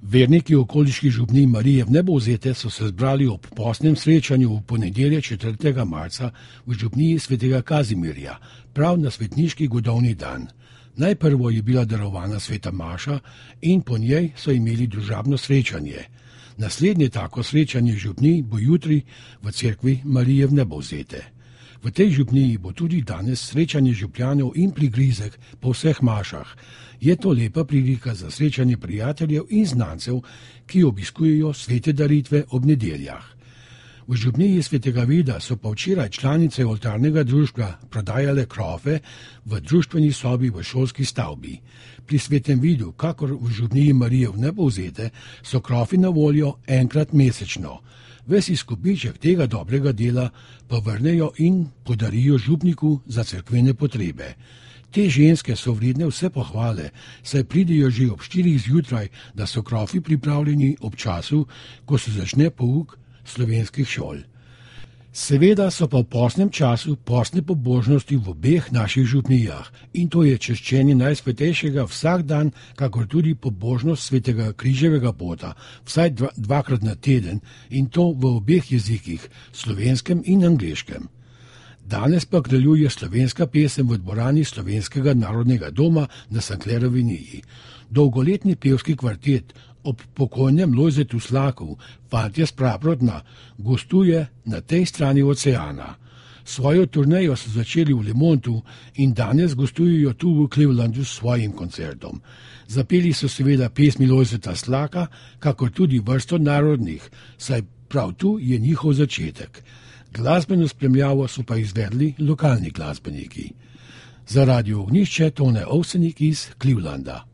Verniki okoliških župnij Marije Vnebovzete so se zbrali ob postnem srečanju v ponedeljek 4. marca v župniji svetega Kazimirja, prav na svetniški godovni dan. Najprvo je bila darovana sveta maša in po njej so imeli družabno srečanje. Naslednje tako srečanje župnij bo jutri v cerkvi Marije Vnebovzete. V tej župniji bo tudi danes srečanje župljanov in prigrizek po vseh mašah. Je to lepa prilika za srečanje prijateljev in znancev, ki obiskujejo svete daritve ob nedeljah. V župniji svetega Vida so pa včeraj članice oltarnega društva prodajale krofe v društveni sobi v šolski stavbi. Pri svetem Vidu, kakor v župniji Marije Vnebovzete, so krofi na voljo enkrat mesečno. Ves izkupiček tega dobrega dela pa vrnejo in podarijo župniku za cerkvene potrebe. Te ženske so vredne vse pohvale, saj pridejo že ob 4 zjutraj, da so krofi pripravljeni ob času, ko se začne pouk slovenskih šol. Seveda so pa v postnem času postne pobožnosti v obeh naših župnijah in to je češčenje Najsvetejšega vsak dan, kakor tudi pobožnost svetega križevega pota, vsaj dvakrat na teden in to v obeh jezikih, slovenskem in angleškem. Danes pa kraljuje slovenska pesem v dvorani Slovenskega narodnega doma na Sanklerovi niji. Dolgoletni pevski kvartet ob pokojnem Lojzetu Slaku, Fantje s Praprotna, gostuje na tej strani oceana. Svojo turnejo so začeli v Lemontu in danes gostujejo tu v Clevelandu s svojim koncertom. Zapeli so seveda pesmi Lojzeta Slaka, kakor tudi vrsto narodnih, saj prav tu je njihov začetek. Glasbeno spremljavo so pa izvedli lokalni glasbeniki. Za Radio Ognjišče Tone Ovsenik iz Clevelanda.